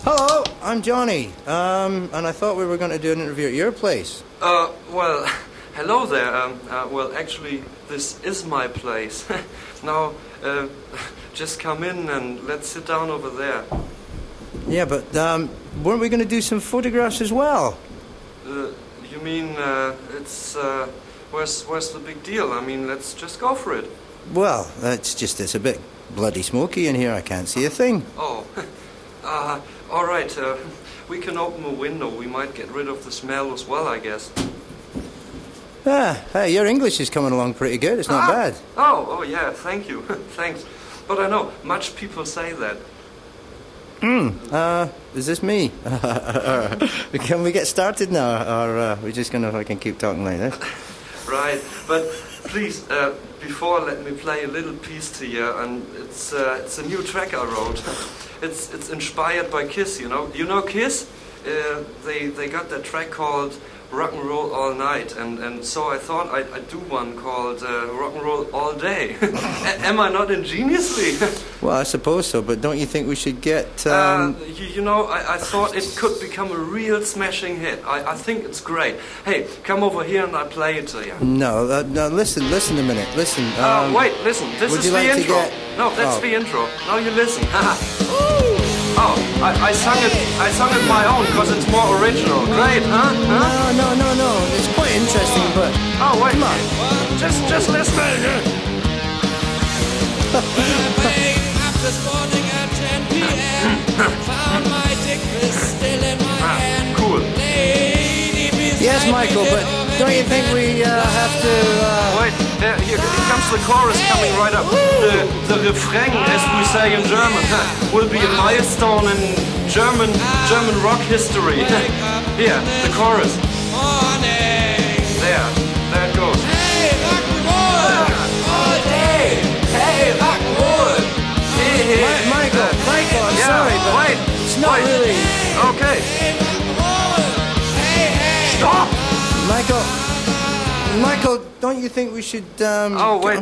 Hello, I'm Johnny. And I thought we were going to do an interview at your place. Well, hello there. Well, actually, this is my place. Now, just come in and let's sit down over there. Yeah, but weren't we going to do some photographs as well? You mean, where's the big deal? I mean, let's just go for it. Well, it's a bit bloody smoky in here. I can't see a thing. Oh, all right. We can open a window. We might get rid of the smell as well, I guess. Hey, your English is coming along pretty good. It's not bad. Oh, yeah, thank you. Thanks. But I know, much people say that. Is this me? Can we get started now, or are we just gonna fucking keep talking like this? Right, but please, before let me play a little piece to you, and it's a new track I wrote. It's inspired by Kiss, you know. You know Kiss? They got that track called Rock and Roll All Night, and so I thought I'd do one called Rock and Roll All Day. Am I not ingeniously? Well, I suppose so, but don't you think we should get... You know, I thought it could become a real smashing hit. I think it's great. Hey, come over here and I'll play it to you. No, listen a minute, listen. Wait, listen, this is the intro. No, that's the intro. Now you listen. Oh, I sung it my own because it's more original. Great, huh? No. It's quite interesting, but... Oh, wait. Come on. Just listen. This morning at 10 p.m. Found my dick still in my hand. Cool. Yes, Michael, but don't you think we have to... Wait, here comes the chorus coming right up. The refrain, as we say in German, will be a milestone in German rock history. Here, the chorus. There it goes. Hey, rock and roll all day. Hey, rock and roll. Michael, I'm sorry, but wait, it's not really... Okay. Hey, rock and roll. Hey. Stop! Michael, don't you think we should... Oh, wait.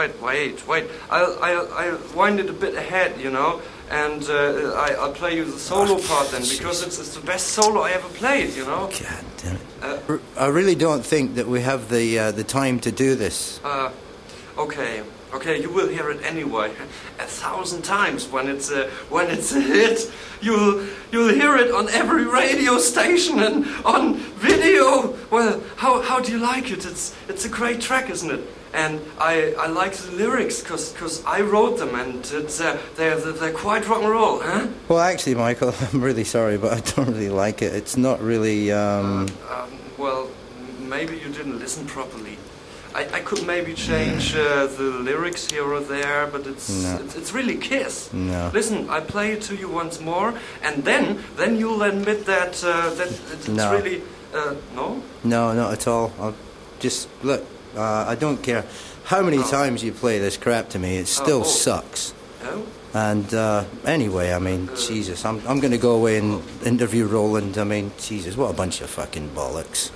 I'll wind it a bit ahead, you know, and I'll play you the solo part then, because it's the best solo I ever played, you know. God damn it. I really don't think that we have the time to do this. Okay, you will hear it anyway, 1,000 times when it's a hit. You'll hear it on every radio station and on video. Well, how do you like it? It's a great track, isn't it? And I like the lyrics because I wrote them, and they're quite rock and roll, huh? Well, actually, Michael, I'm really sorry, but I don't really like it. It's not really. Well, maybe you didn't listen properly. I could maybe change the lyrics here or there, but it's really Kiss. No. Listen, I play it to you once more, and then you'll admit that it's really no. No, not at all. I'll just look. I don't care how many times you play this crap to me. It still sucks. Oh. And anyway, I mean, Jesus, I'm going to go away and interview Roland. I mean, Jesus, what a bunch of fucking bollocks.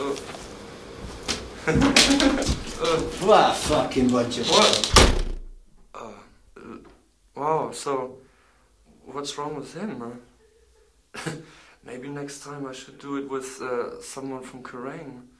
What a fucking bunch of... What? Wow, so what's wrong with him? Maybe next time I should do it with someone from Kerrang.